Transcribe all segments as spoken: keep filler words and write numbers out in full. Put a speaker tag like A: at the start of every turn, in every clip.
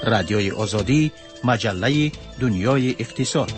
A: رادیوی آزادی، مجله دنیای اقتصاد.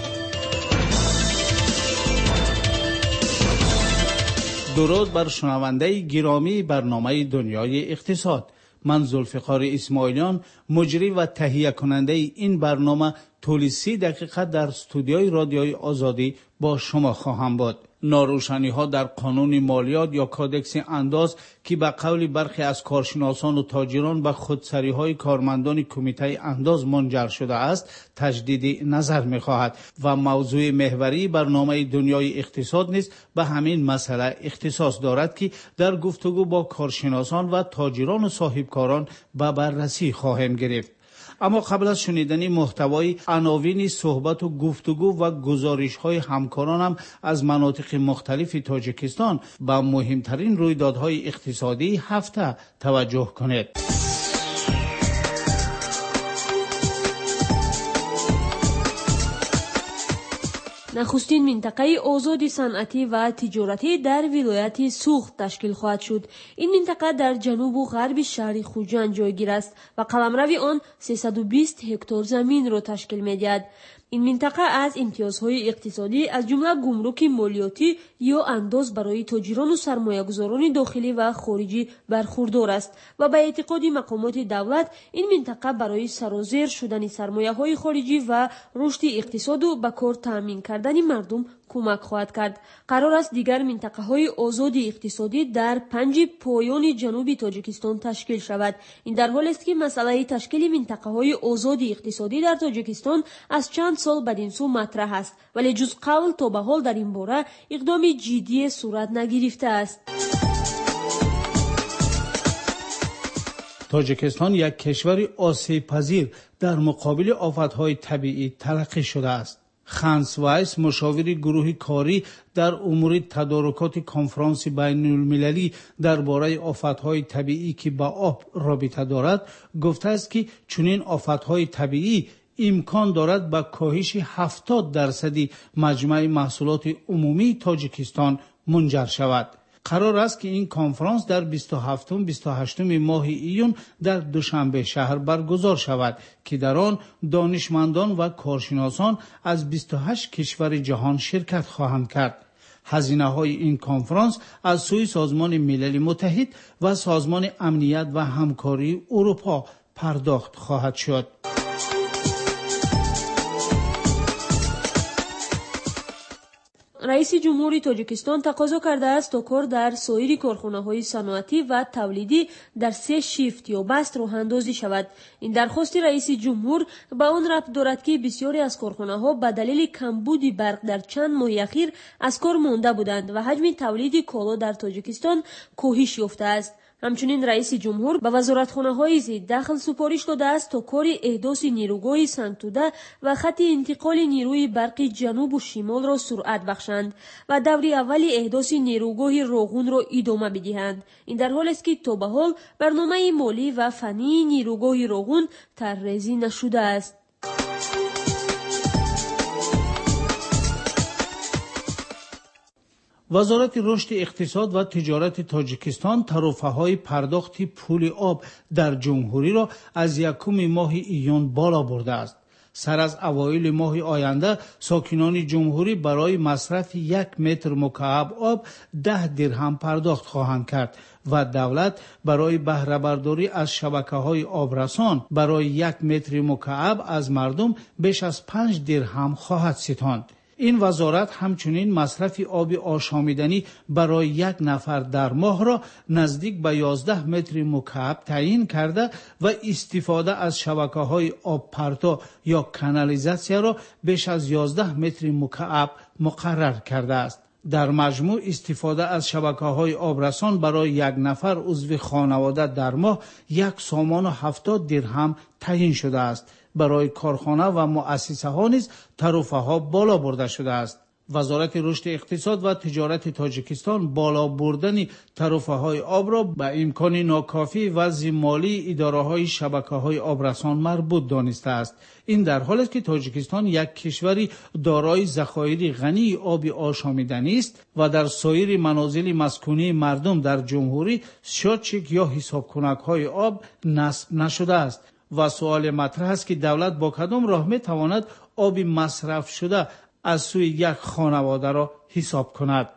A: درود بر شنونده گرامی برنامه دنیای اقتصاد. من ذوالفقار اسماعیلیان، مجری و تهیه کننده این برنامه، طول سی دقیقه در استودیوی رادیوی آزادی با شما خواهم بود. ناروشنی ها در قانون مالیات یا کودکس انداز که به قول برخی از کارشناسان و تاجران به خودسری های کارمندان کمیته انداز منجر شده است، تجدید نظر می خواهد و موضوع محوری برنامه دنیای اقتصاد نیز به همین مسئله اختصاص دارد که در گفتگو با کارشناسان و تاجران و صاحبکاران به بررسی خواهیم گرفت. اما قبل از شنیدن محتوای عناوین صحبت و گفتگو و گزارش‌های همکارانم از مناطق مختلف تاجیکستان به مهمترین رویدادهای اقتصادی هفته توجه کنید.
B: نخستین منطقه آزاد صنعتی و تجارتی در ولایت سوخت تشکیل خواهد شد. این منطقه در جنوب و غرب شهر خوجند جایگیر است و قلمرو آن سیصد و بیست هکتار زمین را تشکیل می‌دهد. این منطقه از امتیازهای اقتصادی از جمله گمرک مالیاتی یا انداز برای تاجران و سرمایه‌گذاران داخلی و خارجی برخوردار است و به اعتقاد مقامات دولت این منطقه برای سرازیر شدن سرمایه‌های خارجی و رشد اقتصاد و به کار تامین کردن مردم کمک خواهد کرد. قرار است دیگر منطقه‌های آزاد اقتصادی در پنج پایان جنوبی تاجیکستان تشکیل شود. این در حالی است که مسئله تشکیل منطقه‌های آزاد اقتصادی در تاجیکستان از چند سال بدین سو مطرح است، ولی جز قول تا به حال در این باره اقدام جدی صورت نگرفته است.
A: تاجیکستان یک کشور آسیب پذیر در مقابل آفت‌های طبیعی تلقی شده است. خانس وایس، مشاور گروه کاری در امور تدارکات کنفرانس بین المللی درباره آفت‌های طبیعی که با آب رابطه دارد، گفته است که چنین آفت‌های طبیعی امکان دارد به کاهش هفتاد درصدی مجموع محصولات عمومی تاجیکستان منجر شود. قرار است که این کنفرانس در بیست و هفتم و بیست و هشتم ماه ایون در دوشنبه شهر برگزار شود که در آن دانشمندان و کارشناسان از بیست و هشت کشور جهان شرکت خواهند کرد. هزینه های این کنفرانس از سوی سازمان ملل متحد و سازمان امنیت و همکاری اروپا پرداخت خواهد شد.
B: رئیس جمهوری تاجیکستان تقاضا کرده است تا کار در سایر کارخانه‌های صنعتی و تولیدی در سه شیفت یا بست راه اندازی شود. این درخواست رئیس جمهور به آن ربط دارد که بسیاری از کارخانه‌ها به دلیل کمبود برق در چند ماه اخیر از کار مانده بودند و حجم تولید کالا در تاجیکستان کاهش یافته است. همچنین رئیس جمهور به وزارتخانه‌های ضد دخل سفارش داده است تا کار احداث نیروگاه سنگ‌توده و خط انتقال نیروی برقی جنوب و شمال را سرعت بخشند و دور اول احداث نیروگاه راغون را ادامه بدهند. این در حالی است که تا به حال برنامه مالی و فنی نیروگاه راغون طرح‌ریزی نشده است.
A: وزارت رشد اقتصاد و تجارت تاجیکستان ترفه‌های پرداخت پول آب در جمهوری را از یکم ماه ایون بالا برده است. سر از اوایل ماه آینده ساکنان جمهوری برای مصرف یک متر مکعب آب ده درهم پرداخت خواهند کرد و دولت برای بهره برداری از شبکه‌های آبرسان برای یک متر مکعب از مردم بیش از پنج درهم خواهد ستاند. این وزارت همچنین مصرف آب آشامیدنی برای یک نفر در ماه را نزدیک به یازده متر مکعب تعیین کرده و استفاده از شبکه‌های آب پرتا یا کانالیزاسیا را بیش از یازده متر مکعب مقرر کرده است. در مجموع استفاده از شبکه‌های آبرسان برای یک نفر عضو خانواده در ماه یک سامان و هفتاد درهم تعیین شده است. برای کارخانه و مؤسسه ها نیز ترفه ها بالا برده شده است. وزارت رشد اقتصاد و تجارت تاجیکستان بالا بردن ترفه های آب را به امکان ناکافی وضع مالی اداره های شبکه های آبرسان مربوط دانسته است. این در حالی است که تاجیکستان یک کشوری دارای ذخایر غنی آب آشامیدنی است و در سایر منازل مسکونی مردم در جمهوری شاتچک یا حساب کنک های آب نصب نشده است. و سوال مطرح است که دولت با کدام راه میتواند آب مصرف شده از سوی یک خانواده را حساب کند.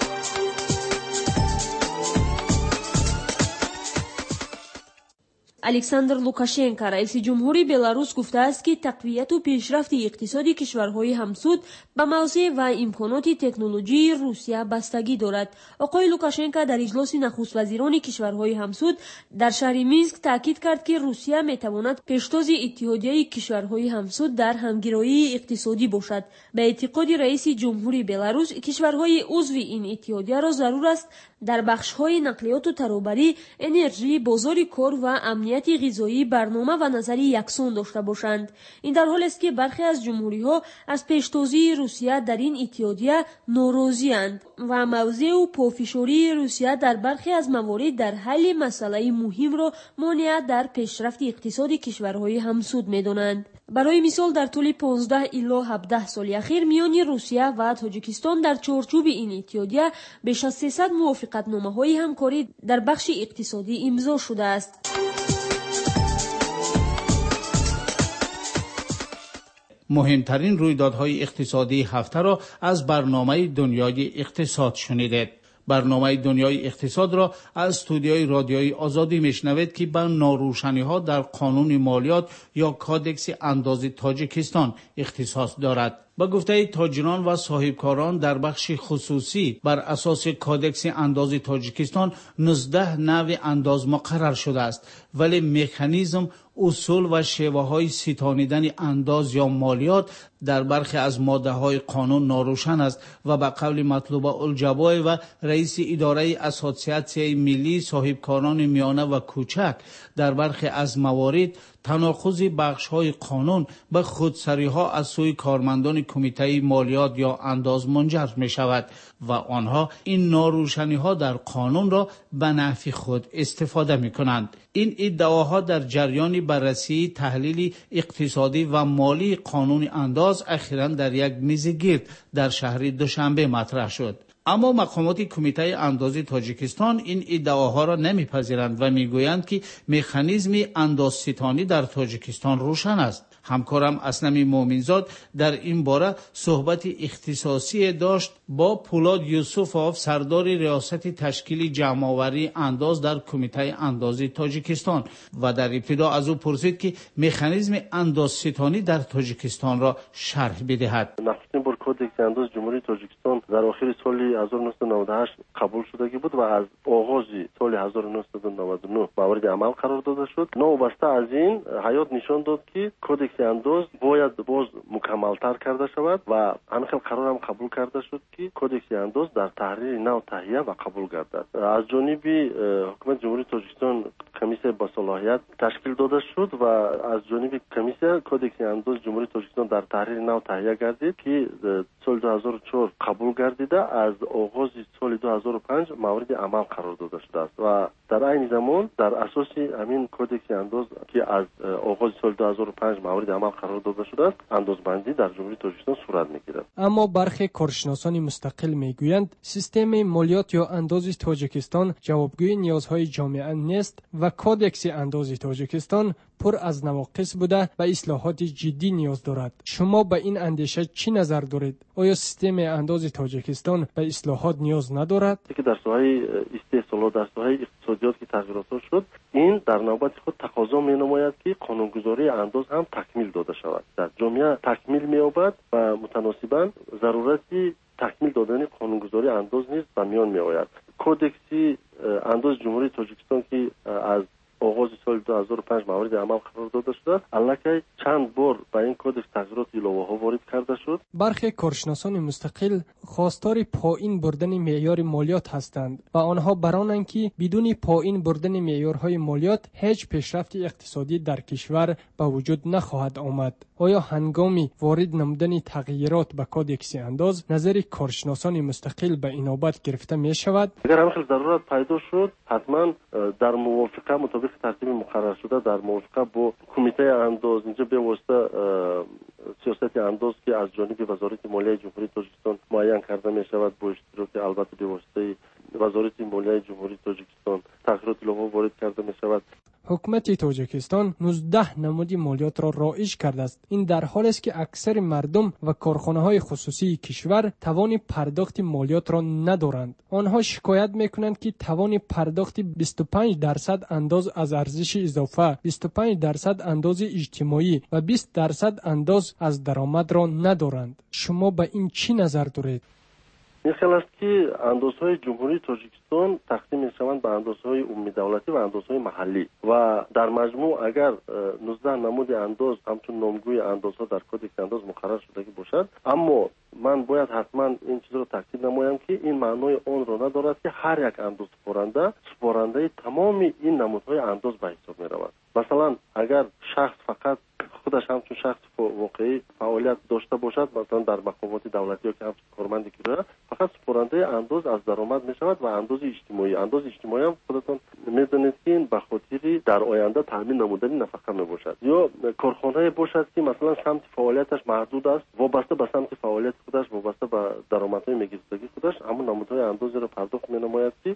B: الکساندر لوکاشенکو رئیس جمهوری بلاروس گفته است که تقویت و پیشرفت اقتصادی کشورهای همسود به موضع و امکانات تکنولوژی روسیه بستگی دارد. آقای لوکاشنکو در اجلاس نخست وزیران کشورهای همسود در شهر مینسک تاکید کرد که روسیه میتواند پیشتاز اتحادیه کشورهای همسود در همگرایی اقتصادی باشد. به اعتقاد رئیس جمهوری بلاروس، کشورهای عضو این اتحادیه را ضرور است در بخش‌های نقلیات و ترابری، انرژی، بازار کار و امنیت غذایی برنامه و نظری یکسان داشته باشند. این در حالی است که برخی از جمهوری‌ها از پیشتازی روسیه در این اتحادیه ناراضی‌اند و موضع و پافشاری روسیه در برخی از موارد در حل مسئله مهم را مانع در پیشرفت اقتصادی کشورهای همسود می‌دانند. برای مثال در طول پانزده الی هفده سال اخیر میان روسیه و تاجیکستان در چارچوب این اتحادیه بیش از سیصد موافقتنامه‌های همکاری در بخش اقتصادی امضا شده است.
A: مهمترین رویدادهای اقتصادی هفته را از برنامه دنیای اقتصاد شنیدید. برنامه دنیای اقتصاد را از استودیوی رادیویی آزادی میشنوید که به ناروشنی ها در قانون مالیات یا کادکس اندازی تاجیکستان اختصاص دارد. با گفته تاجران و صاحبکاران در بخش خصوصی بر اساس کادکس اندازی تاجیکستان نوزده نوع انداز مقرر شده است، ولی مکانیزم، اصول و شیوه های ستانیدن انداز یا مالیات در برخی از ماده های قانون ناروشن است و به قول مطلوبه الجبای و رئیس اداره اساسیاسیون ملی صاحبکاران میانه و کوچک در برخی از موارد تناقض بخش های قانون به خودسری ها از سوی کارمندان کمیته مالیات یا انداز منجر می شود و آنها این ناروشنی ها در قانون را به نفع خود استفاده می کنند. این ادعاها در جریان بررسی تحلیل اقتصادی و مالی قانون انداز اخیراً در یک میز گرد در شهر دوشنبه مطرح شد. اما مقامات کمیته اندازی تاجیکستان این ادعاها را نمیپذیرند و میگویند که مکانیزم اندازستانی در تاجیکستان روشن است. همکارم اسلم مومنزاد در این باره صحبت اختصاصی داشت با پولاد یوسفوف، سردار ریاست تشکیل جمع‌آوری انداز در کمیته اندازی تاجیکستان، و در ابتدا از او پرسید که مکانیزم اندازستانی در تاجیکستان را شرح بدهد.
C: نخستین بار کدکس انداز جمهوری تاجیکستان در آخر سال هزار و نهصد و نود و هشت قبول شدگی بود و از آغاز سال هزار و نهصد و نود و نه مورد عمل قرار داده شد. نوبسته از این حیات نشان داد که کدکس انداز باید باز مکملتر کرده شود و انخیل قرار هم قبول کرده شد که کدکس انداز در تحریر نو تهیه و قبول گردد. از جانب حکومت جمهوری تاجیکستان کمیسیون با صلاحیت تشکیل داده شد و از جانب کمیسیون کدکس انداز جمهوری تاجیکستان در تحریر نو تهیه گردید که سال دو هزار و چهار قبول گردیده از آغاز سال دو هزار و پنج مورد عمل قرار داده شده است و در این زمان در اساس همین کدکس انداز که از آغاز سال دو هزار و پنج مورد عمل قرار داده شده است اندازبندی در جمهوری تاجیکستان صورت میگیرد.
D: اما برخی کارشناسان مستقل میگویند سیستم مالیات یا انداز تاجیکستان جوابگوی نیازهای جامعه نیست و کدکس انداز تاجیکستان پر از نواقص بوده و اصلاحات جدی نیاز دارد. شما به این اندیشه چی نظر دارید؟ آیا سیستم انداز تاجیکستان به اصلاحات نیاز ندارد؟
C: که در ساحه استحصالات، در ساحه اقتصادیات که تغییرات شد، این در نوبت خود تقاضا می نماید که قانونگذاری انداز هم تکمیل داده شود. در جامعه تکمیل می یابد و متناسباً ضرورتی تکمیل دادن قانونگذاری انداز نیز به میان می آید. کدکس انداز جمهوری تاجیکستان که از آغاز سال دو هزار و پنج مورد عمل قرار داده شده، البته چند بار به این کدکس تغییرات الهه ها وارد کرده شد.
D: برخی کارشناسان مستقل خواستار پایین بردن معیار مالیات هستند و آنها برانند که بدون پایین بردن معیارهای مالیات هیچ پیشرفت اقتصادی در کشور به وجود نخواهد آمد. آیا هنگامی وارد نمودن تغییرات به کدکس انداز نظر کارشناسان مستقل به اینابت گرفته می شود؟
C: اگر همین ضرورت پیدا شد، حتما در موافقه مطابق ترتیب مقرر شده در موافقه با کمیته انداز، اینجا به واسطه سیاست انداز که از جانب وزارت مالیه جمهوری تاجیکستان معین کرده می شود، با اشتراک البته به واسطه وزارت مالیه جمهوری تاجیکستان تغییرات الهه وارد کرده می شود.
D: حکومت حکومت تاجیکستان نوزده نمود مالیات را رایج کرده است. این در حالی است که اکثر مردم و کارخانه‌های خصوصی کشور توان پرداخت مالیات را ندارند. آنها شکایت می‌کنند که توان پرداخت بیست و پنج درصد انداز از ارزش اضافه، بیست و پنج درصد انداز اجتماعی و بیست درصد انداز از درآمد را ندارند. شما به این چی نظر دارید؟
C: این خیلی است که اندازهای جمهوری تاجیکستان تقسیم می‌شوند به اندازهای عمومی دولتی و اندازهای محلی و در مجموع اگر نوزده نمود انداز همچون نامگوی اندازها در کدکس انداز مقرر شده باشد، اما من باید حتما این چیز را تاکید نمایم که این معنای آن را ندارد که هر یک انداز سپارنده سپارنده تمام این نمودهای انداز به حساب می‌رود. مثلا اگر شخص فقط خودش همچون شخص واقعی فعالیت داشته باشد، مثلا در مقامات دولتی یا که همچون کارمندی که فقط سپارنده انداز از درآمد می شود و انداز اجتماعی انداز اجتماعی هم خودتان میدانید که این به خاطر در آینده تامین نمودن نفقه می باشد. یا کارخانه باشد که مثلا سمت فعالیتش محدود است، وابسته به سمت فعالیت خودش، وابسته به درآمدهای میگیرندگی خودش، اما نمودهای اندازی را پرداخت می نماید که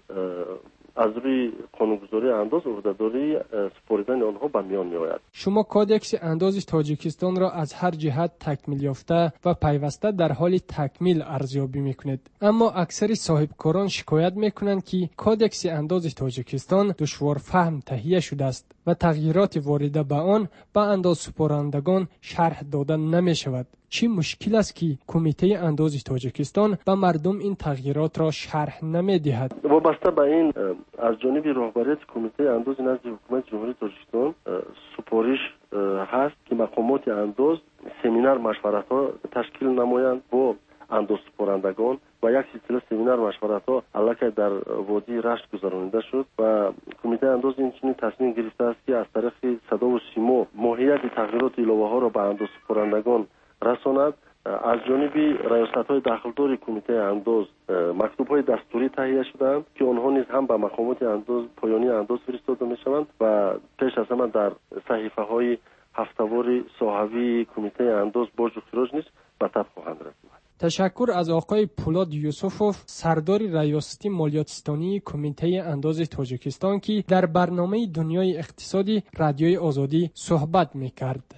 C: از روی قانونگذاری انداز عهدهداری سپاریدن آنها به میان می آید.
D: شما کودکس انداز تاجیکستان را از هر جهت تکمیل یافته و پیوسته در حال تکمیل ارزیابی میکنید، اما اکثر صاحبکاران شکایت میکنند که کودکس انداز تاجیکستان دشوار فهم تهیه شده است و تغییرات وارده به آن به انداز سپارندگان شرح داده نمی شود. چی مشکل است که کمیته انداز تاجیکستان به مردم این تغییرات را شرح نمی دهد؟
C: وابسته به این از جانب رهبریت کمیته انداز نزد حکومت جمهوری تاجیکستان سپارش هست که مقامات انداز سمینار مشورت ها تشکیل نمایند با انداز سپارندگان و یک سلسله سمینار مشورت ها علاقه در وادی رشت گذرانیده شد و کمیته انداز این چنین تصمیم گرفته است که از طریق صدا و سیما ماهیت تغییرات ایلاوه ها را به انداز سپارندگان رساند. از جانب ریاست‌های داخلدار کمیته انداز مکتوب‌های دستوری تهیه شدند که آنها نیز هم به مقامات انداز پایانی انداز فرستاده می‌شوند و پیش از همه در صحیفه‌های هفته‌وار صحوی کمیته انداز باج و خراج نیز به تب خواهند رسید.
D: تشکر از آقای پولاد یوسفوف، سردار ریاستی مالیاتستانی کمیته انداز تاجیکستان که در برنامه دنیای اقتصادی رادیوی آزادی صحبت می‌کرد.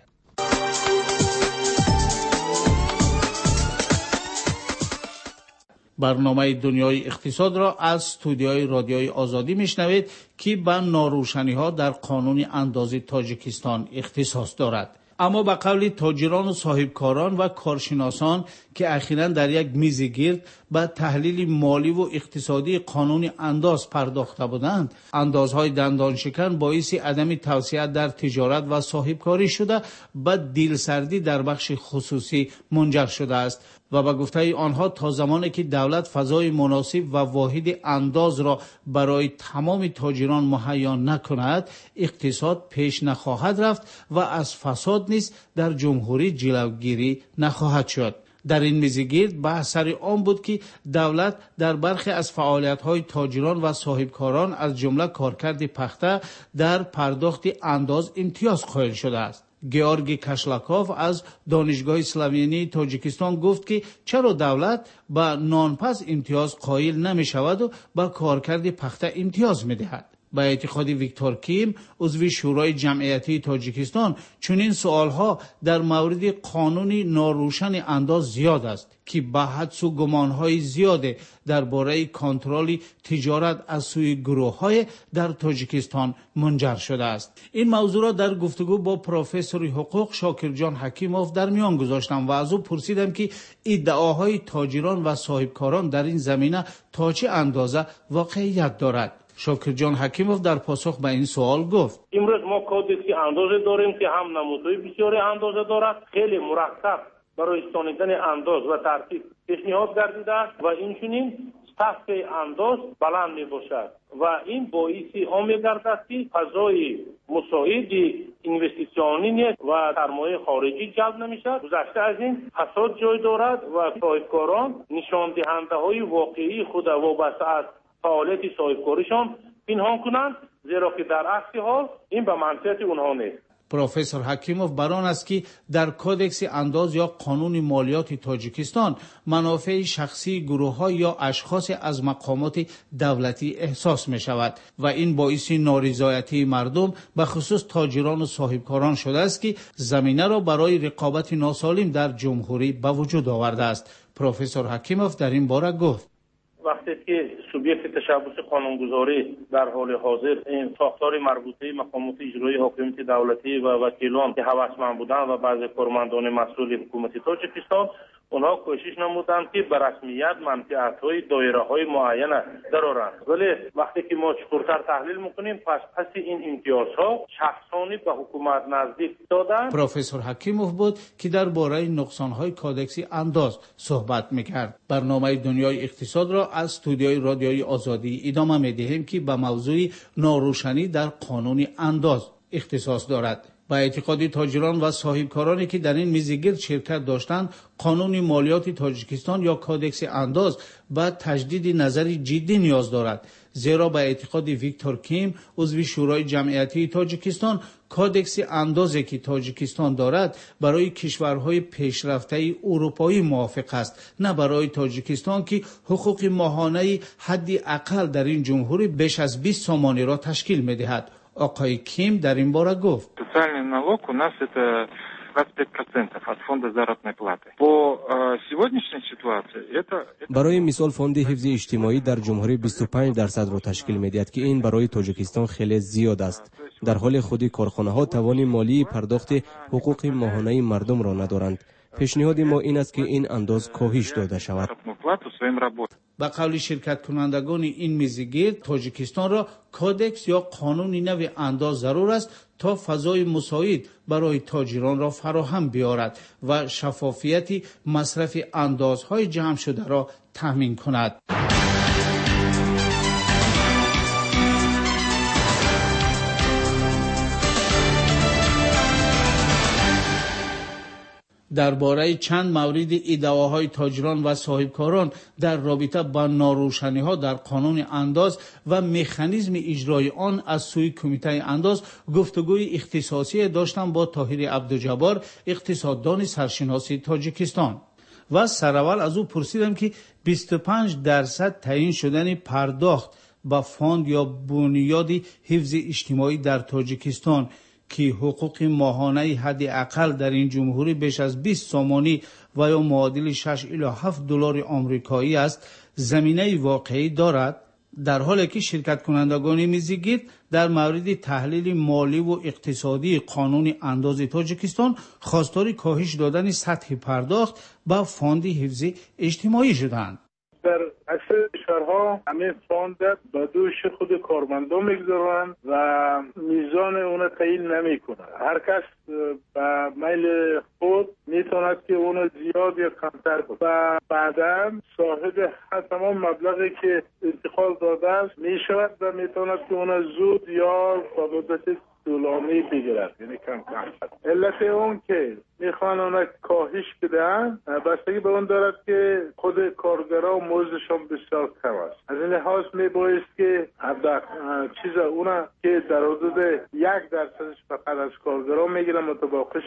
A: برنامه دنیای اقتصاد را از استودیوی رادیوی آزادی میشنوید که به ناروشنی ها در قانون اندازه تاجیکستان اختصاص دارد. اما به قول تاجران و صاحبکاران و کارشناسان که اخیراً در یک میز گرد به تحلیل مالی و اقتصادی قانون انداز پرداخته بودند، اندازهای دندانشکن باعث عدم توسعه در تجارت و صاحبکاری شده به دلسردی در بخش خصوصی منجر شده است و به گفته آنها تا زمانی که دولت فضای مناسب و واحد انداز را برای تمام تاجران مهیا نکند، اقتصاد پیش نخواهد رفت و از فساد نیز در جمهوری جلوگیری نخواهد شد. در این میزگرد بحث سر آن بود که دولت در برخی از فعالیت‌های تاجران و صاحبکاران از جمله کارکرد پخته در پرداخت انداز امتیاز قائل شده است. گیورگی کاشلاکوف از دانشگاه اسلامی تاجیکستان گفت که چرا دولت به نانپس امتیاز قائل نمی شود و به کارکرد پخته امتیاز می دهد. به اعتقاد ویکتور کیم، عضو شورای جمعیتی تاجیکستان، چنین سوالها در مورد قانون ناروشن انداز زیاد است که به حدس و گمانهای زیاد درباره کنترل تجارت از سوی گروه‌های در تاجیکستان منجر شده است. این موضوع را در گفتگو با پروفسور حقوق شاکرجان حکیموف در میان گذاشتم و از او پرسیدم که ادعاهای تاجران و صاحبکاران در این زمینه تا چه اندازه واقعیت دارد. شاکرجان حکیموف در پاسخ به این سوال گفت:
E: امروز ما کودکس اندازه داریم که هم نمودهای بسیاری اندازه دارد، خیلی مرتب برای استانیدن انداز و ترتیب پیشنهاد گردیده است و اینچنین سقف انداز بلند می باشد و این باعث آن می گردد که فضای مساعد اینوستیسیونی و سرمایه خارجی جلب نمی شود. گذشته از این فساد جای دارد و صاحبکاران نشان دهنده های واقعی خود وابسته از فعالیت صاحبکاریشان پنهان کنند، زیرا که در اصل حال این به منفعت اونها نیست.
A: پروفسور حکیموف بران است که در کودکس انداز یا قانون مالیات تاجیکستان منافع شخصی گروه‌ها یا اشخاص از مقامات دولتی احساس می شود و این باعث نارضایتی مردم به خصوص تاجران و صاحبکاران شده است که زمینه را برای رقابت ناسالم در جمهوری به وجود آورده است. پروفسور حکیموف در این باره گفت:
E: وقتی که سوبیکت تشبث قانونگذاری در حال حاضر این ساختار مربوطه مقامات اجرایی حاکمیت دولتی و وکیلان که هوسمند بودند و بعضی کارمندان مسئول حکومت تاجیکستان اونها کوشش نمودند که به رسمیت منفعت‌های دایره‌های معین درآورند، ولی وقتی که ما چطورتر تحلیل می‌کنیم پس پس این امتیازها شخصانی به حکومت نزدیک دادند.
A: پروفسور حکیموف بود که درباره نقصان‌های کودکس انداز صحبت می‌کرد. برنامه دنیای اقتصاد را از استودیوی رادیوی آزادی ادامه می‌دهیم که به موضوع ناروشنی در قانون انداز اختصاص دارد. با اعتقاد تاجران و صاحبکارانی که در این میزگرد شرکت داشتند، قانون مالیات تاجیکستان یا کودکس انداز به تجدید نظر جدی نیاز دارد، زیرا با اعتقاد ویکتور کیم عضو شورای جمعیتی تاجیکستان، کودکس اندازی که تاجیکستان دارد برای کشورهای پیشرفته اروپایی موافق است، نه برای تاجیکستان که حقوق ماهانه حد اقل در این جمهوری بیش از بیست سومانی را تشکیل می‌دهد. آقای کیم در این باره گفت:
F: Социальный налог у нас это двадцать пять процентов от фонда заработной платы. По сегодняшней ситуации это
G: برای مثال فوند حفظ اجتماعی در جمهوری بیست و پنج درصد را تشکیل می‌دهد که این برای تاجیکستان خیلی زیاد است. در حال خود کارخانه‌ها توان مالی پرداخت حقوق ماهانه مردم را ندارند. پیشنهاد ما این است که این انداز کاهش داده شود.
A: با قول شرکت کنندگان این میزگرد، تاجیکستان را کودکس یا قانون نو انداز ضرور است تا فضای مساعد برای تاجران را فراهم بیارد و شفافیت مصرف اندازهای جمع شده را تضمین کند. درباره چند مورد ادعاهای تاجران و صاحبکاران در رابطه با ناروشنی‌ها در قانون انداز و مکانیزم اجرای آن از سوی کمیته انداز گفتگوی اختصاصی داشتم با طاهر عبدالجبار، اقتصاددان سرشناس تاجیکستان، و سراول از او پرسیدم که بیست و پنج درصد تعیین شدن پرداخت با فاند یا بنیاد حفظ اجتماعی در تاجیکستان که حقوق ماهانه حد اقل در این جمهوری بیش از بیست سومانی و یا معادل شش الی هفت دلار آمریکایی است زمینه واقعی دارد، در حالی که شرکت کنندگان میزگرد در مورد تحلیل مالی و اقتصادی قانون انداز تاجیکستان خواستار کاهش دادن سطح پرداخت با فاند حفظ اجتماعی شدند.
H: در اکثر کشورها همه فاند به دوش خود کارمندان میگذارند و میزان اون تعیین نمیکنند. هر کس به میل خود میتواند که اون زیاد یا کمتر کنه و بعدا صاحب تمام مبلغی که انتقال داده است میشود و میتواند که اون زود یا با مدت طولانی بگیرد، یعنی کم کم. علت اون که میخوان اون کاهش بدن بستگی به اون دارد که خود کارگرها مزدشان بسیار کم است. از این لحاظ میبایست که چیز اونا که در حدود یک درصدش فقط از کارگرها میگیرن، متباقیش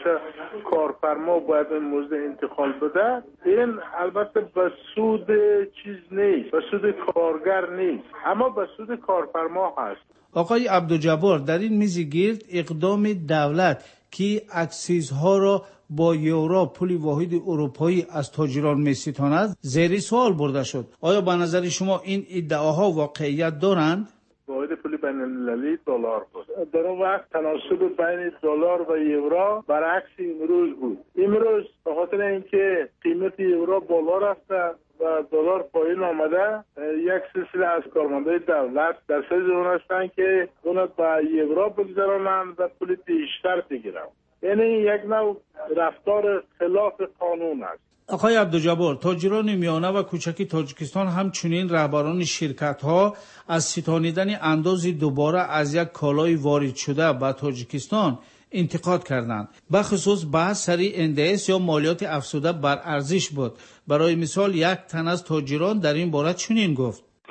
H: کارفرما باید مزد انتقال بده. این البته به سود چیز نیست، به سود کارگر نیست، اما به سود کارفرما هست.
A: آقای عبدالجبار، در این میزگرد اقدام دولت که اکسیزها را با یورو پول واحد اروپایی از تاجران میستاند زیر سوال برده شد. آیا به نظر شما این ادعاها واقعیت دارند؟
H: واحد پول بین المللی دلار بود. در اون وقت تناسب بین دلار و یورو برعکس امروز بود. امروز به خاطر اینکه قیمت یورو بالا رفته و دلار پایین آمده، یک سلسله از کارمندای دولت در سایز اون هستن که اون با یورو بگذارن و پول بیشتر بگیرن. یعنی یک نوع رفتار خلاف قانون است.
A: آقای عبدالجبار، تاجران میانه و کوچک تاجیکستان همچنین رهبران شرکت‌ها از ستانیدن انداز دوباره از یک کالای وارد شده به تاجیکستان انتقاد کردند. بخصوص بحث سر ان دی اس یا مالیات افزوده بر ارزش بود. برای مثال یک تن از تاجران در این باره چنین گفت: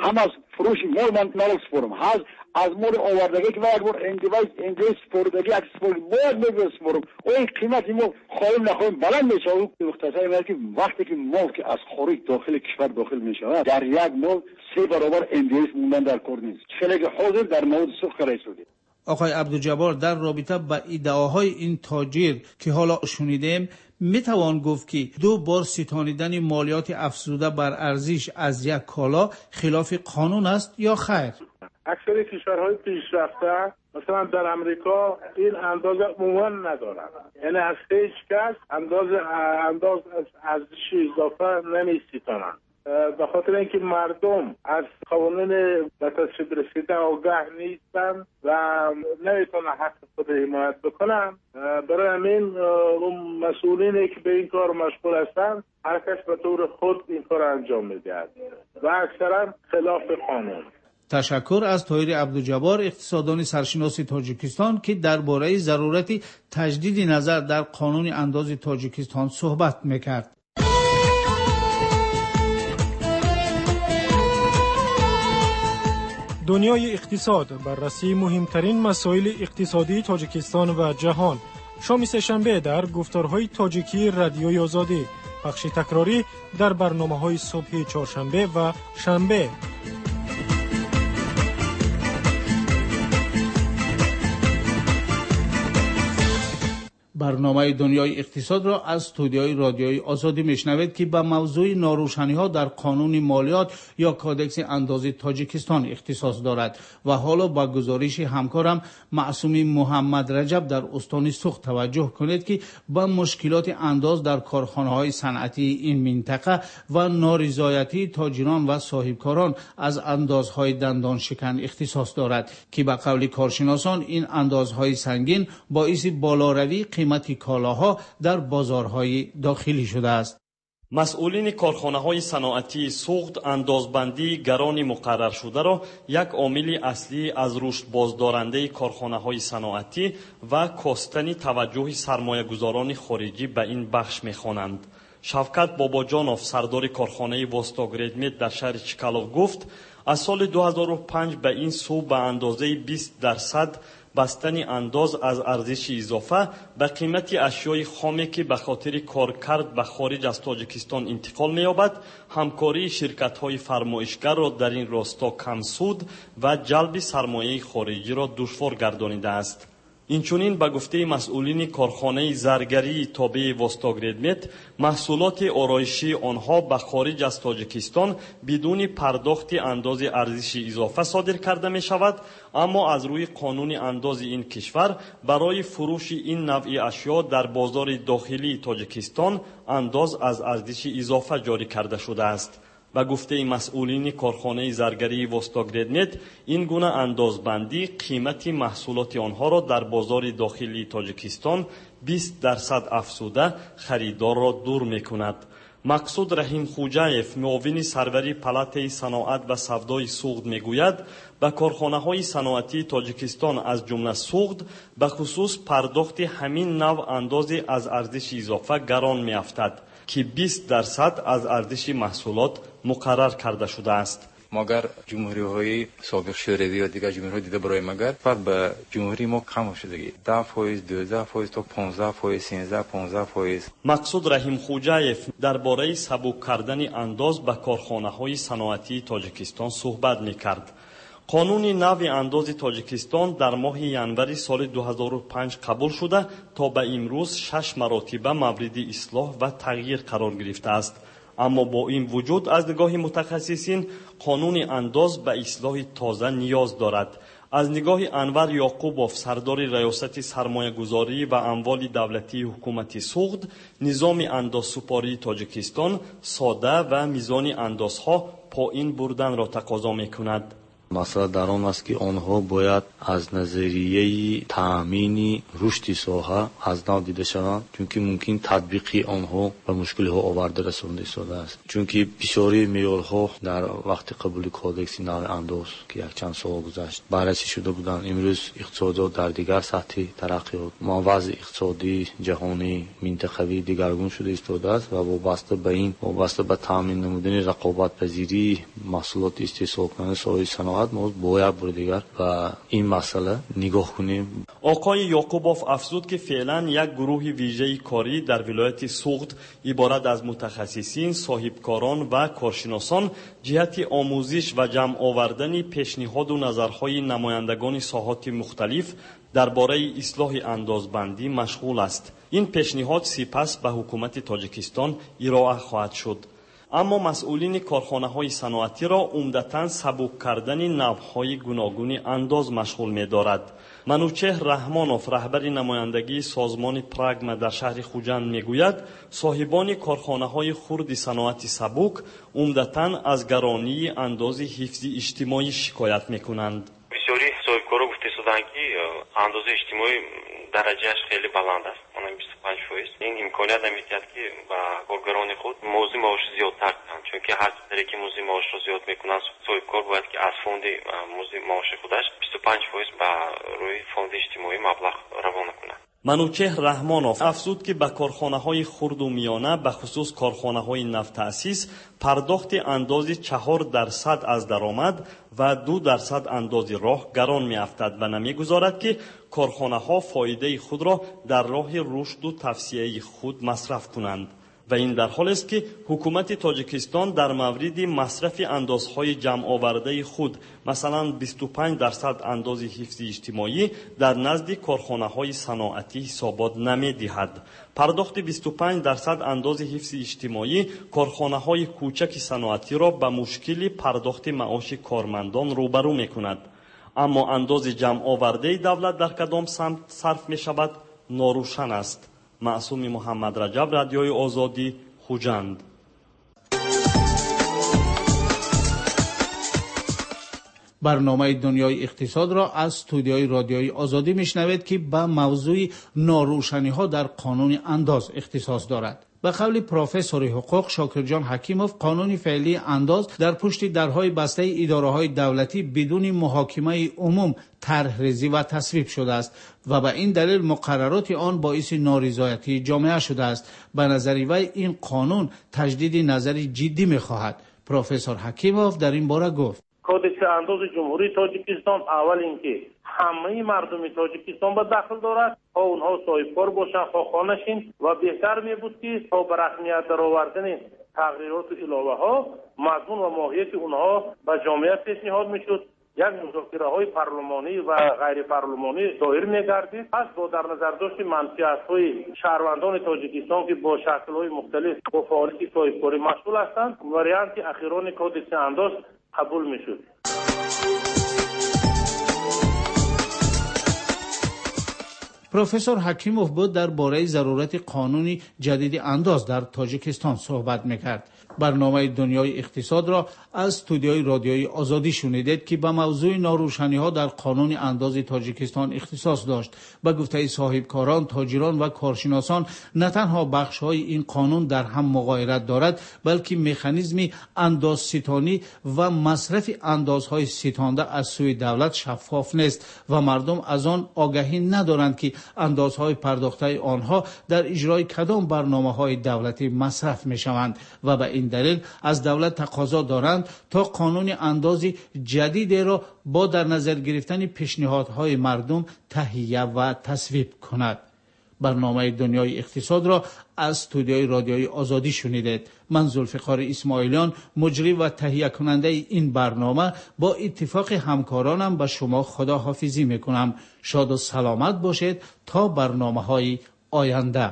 I: هم از فروش مال من نال سپرم هز از مال آوردگی که یک بار انگلیس انگلیس سپردگی یک سپرد باید میگه سپرم و این قیمت ما خواهیم نخواهیم بلند میشه و مختصر میگه که وقتی که مال که از خارج داخل کشور داخل میشه در یک مال سه برابر انگلیس موندن در کار نیست خیلی حاضر در مورد سوخت کرده شده.
A: آقای عبدالجبار در رابطه با ادعاهای این تاجر که حالا شنیدیم میتوان گفت که دو بار ستانیدن مالیات افزوده بر ارزش از یک کالا خلاف قانون است یا خیر؟
H: اکثر کشورهای پیشرفته مثلا در امریکا این اندازه عموما ندارن، یعنی از هیچ کس اندازه انداز از ارزش اضافه نمیستانن به خاطر اینکه مردم از قوانین به تصویب رسیده آگاه نیستن و نمیتونن حق خود حمایت بکنن. برای همین اون مسئولینی که به این کار مشغول هستن هر کس به طور خود این کار انجام میده و اکثرا خلاف قانون.
A: تشکر از طاهر عبدالجبار اقتصاددان سرشناس تاجیکستان که درباره ضرورت تجدید نظر در قانون انداز تاجیکستان صحبت میکرد.
J: دنیای اقتصاد بررسی مهمترین مسائل اقتصادی تاجیکستان و جهان. شام سه‌شنبه در گفتارهای تاجیکی رادیوی آزادی، بخش تکراری در برنامه‌های صبح چهارشنبه و شنبه.
A: برنامه دنیای اقتصاد را از استودیوی رادیوی آزادی میشنوید که به موضوع ناروشنی‌ها در قانون مالیات یا کادکس اندازه تاجیکستان اختصاص دارد و حالا با گزارش همکارم معصومی محمد رجب در استان سوخت توجه کنید که با مشکلات انداز در کارخانه‌های صنعتی این منطقه و نارضایتی تاجران و صاحبکاران از اندازهای دندان شکن اختصاص دارد که به قول کارشناسان این اندازهای سنگین باعث بالاروی قیمت کالاها در بازارهای داخلی شده است.
K: مسئولین کارخانه‌های صنعتی سوخت اندازبندی گران مقرر شده را یک عامل اصلی از رشد بازدارنده کارخانه‌های صنعتی و کاستن توجه سرمایه‌گذاران خارجی به این بخش می‌خوانند. شفقت باباجانوف سردار کارخانه واستاگردمت در شهر چکالوف گفت از سال دو هزار و پنج به این سو به اندازه بیست درصد بستن انداز از ارزش اضافه به قیمت اشیای خامی که به خاطر کارکرد به خارج از تاجیکستان انتقال می‌یابد همکاری شرکت‌های فرمایشگر را در این راستا کم سود و جلب سرمایه خارجی را دشوار گردانیده است. اینچنین به گفته مسئولین کارخانه زرگری تابع واستاگردمت محصولات آرایشی آنها به خارج از تاجیکستان بدون پرداخت انداز ارزش اضافه صادر کرده می شود، اما از روی قانون انداز این کشور برای فروش این نوع اشیا در بازار داخلی تاجیکستان انداز از ارزش اضافه جاری کرده شده است. به گفته مسئولین کارخانه زرگری واستاگردمت این گونه اندازبندی قیمت محصولات آنها را در بازار داخلی تاجیکستان بیست درصد افزوده خریدار را دور می‌کند. مقصود رحیم خوجایف معاون سروری پالات صنعت و سودای سوخت میگوید به کارخانه‌های صنعتی تاجیکستان از جمله سوخت به خصوص پرداخت همین نوع انداز از ارزش اضافه گران می‌افتد که بیست درصد از ارزش محصولات مقرر کرده شده است.
L: مگر جمهوری های سابق شوروی یا دیگر جمهوری های دیده برای مگر فقط به جمهوری ما کم شدگی ده فایز دوازده فایز تا پانزده فایز سیزده پانزده فایز.
K: مقصود رحیم خوجایف درباره سبک کردن انداز به کارخانه های صنعتی تاجیکستان صحبت میکرد. قانون نو انداز تاجیکستان در ماه ینوری سال دو هزار و پنج قبول شده تا به امروز شش مرتبه مورد اصلاح و تغییر قرار گرفته است. اما با این وجود از نگاه متخصصین قانون انداز به اصلاح تازه نیاز دارد. از نگاه انور یعقوبوف سردار ریاست سرمایه گذاری و اموال دولتی حکومت سوخت، نظام اندازسپاری تاجیکستان ساده و میزان اندازها پایین بردن را تقاضا میکند.
M: مسئله در آن است که آنها باید از نظریه تأمین رشد ساحه از نو دیده شوند، چون که ممکن تطبیق آنها به مشکل ها آورده رسانده شده است. چون که بسیاری معیارها در وقت قبول کودکس نو انداز که یک چند سال گذشت بررسی شده بودند. امروز اقتصادات در دیگر سطح ترقیات، ما وضع اقتصادی جهانی منطقوی دیگرگون شده ایستاده است و وابسته به این وابسته به تامین نمودن رقابت پذیری محصولات استحصال کننده سایر صنعت ما باید بر دیگر و این مسئله نگاه کنیم.
K: آقای یعقوبوف افزود که فعلا یک گروه ویژه کاری در ولایت سوغد عبارت از متخصصین، صاحبکاران و کارشناسان جهت آموزش و جمع آوردن پیشنهاد و نظرهای نمایندگان ساحات مختلف درباره اصلاح اندازبندی مشغول است. این پیشنهاد سپس به حکومت تاجیکستان ارائه خواهد شد. اما مسئولین کارخانه‌های صنعتی را عمدتاً سبک کردن نوع‌های گوناگون انداز مشغول می‌دارد. منوچهر رحمانوف رهبر نمایندگی سازمان پراگما در شهر خوجند میگوید صاحبان کارخانه‌های خرد صنعتی سبک عمدتاً از گرانی انداز حفظ اجتماعی شکایت می‌کنند.
N: بسیاری صاحبکارا گفته شدند که انداز اجتماعی درجهش خیلی بلند است، اونم بیست و پنج درصد. این امکانیت نمی‌دهد که با کارگران خود موضوع معاش زیادتر کنند، چون که هر طرحی که موضوع معاش را زیاد میکنند صاحبکار باید که از فوند موضوع معاش خودش بیست و پنج درصد به روی فوند اجتماعی مبلغ روانه کنند.
K: منوچهر رحمانوف افزود که به کارخانه‌های خرد و میانه به خصوص کارخانه‌های نفت تأسیس پرداخت اندازی چهار درصد از درآمد و دو درصد اندازی راه گران می‌افتد و نمی‌گذارد که کارخانه‌ها فایده خود را در راه رشد و توسعه خود مصرف کنند و این در حالی است که حکومت تاجیکستان در مورد مصرف اندازهای جمع آورده خود مثلا بیست و پنج درصد انداز حفظ اجتماعی در نزد کارخانه‌های صنعتی حسابات نمی‌دهد. پرداخت بیست و پنج درصد انداز حفظ اجتماعی کارخانه‌های کوچک صنعتی را به مشکل پرداخت معاش کارمندان روبرو می‌کند. اما انداز جمع آورده دولت در کدام سمت صرف می‌شود ناروشن است. معصوم محمد رجب، رادیوی آزادی، خوجند.
A: برنامه دنیای اقتصاد را از استودیوی رادیوی آزادی میشنوید که به موضوع ناروشنی ها در قانون انداز اختصاص دارد. به قول پروفسور حقوق شاکرجان حکیموف، قانون فعلی انداز در پشت درهای بسته اداره‌های دولتی بدون محاکمه عموم طرح‌ریزی و تصویب شده است و به این دلیل مقررات آن باعث نارضایتی جامعه شده است. به نظر وی این قانون تجدید نظر جدی می‌خواهد. پروفسور حکیموف در این باره گفت:
E: کودکس انداز جمهوری تاجیکستان اول اینکه همه مردم تاجیکستان به داخل دارد، ها اونها صاحبکار باشند ها خانشین و بهتر می بود که تا به رسمیت در آوردن تغییرات و علاوه ها مضمون و ماهیت اونها به جامعه پیشنهاد می شد. یک مذاکره های پارلمانی و غیر پارلمانی دایر می گردید. پس با در نظر داشت منفعت های شهروندان تاجیکستان که با شکل های مختلف با فعالیت صاحبکاری مشغول هستند، واریانت اخیران کودکس انداز قبول می شد.
A: پروفسور حکیموف بود درباره ضرورت قانونی جدید انداز در تاجیکستان صحبت میکرد. برنامه دنیای اقتصاد را از استودیوی رادیوی آزادی شنیدید که به موضوع ناروشنی ها در قانون انداز تاجیکستان اختصاص داشت. به گفته صاحبکاران، تاجران و کارشناسان، نه تنها بخش های این قانون در هم مغایرت دارد، بلکه مکانیزم انداز ستانی و مصرف اندازهای ستانده از سوی دولت شفاف نیست و مردم از آن آگاهی ندارند که اندازهای پرداخته آنها در اجرای کدام برنامه‌های دولتی مصرف می‌شوند و به این دلیل از دولت تقاضا دارند تا قانون اندازی جدید را با در نظر گرفتن پیشنهادهای مردم تهیه و تصویب کند. برنامه دنیای اقتصاد را از استودیوی رادیوی آزادی شنیدید. من ذوالفقار اسماعیلیان، مجری و تهیه کننده این برنامه، با اتفاق همکارانم به شما خداحافظی میکنم. شاد و سلامت باشید تا برنامه های آینده.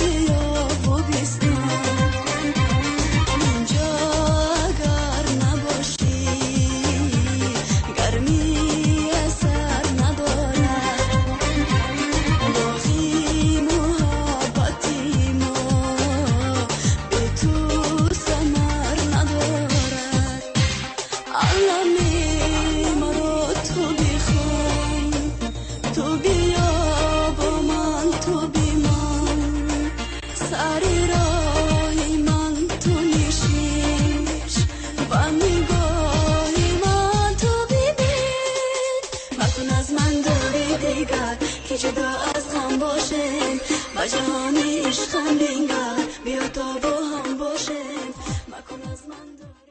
O: Never و جهان عشقم بینگر بیا تا با هم باشه مکن از من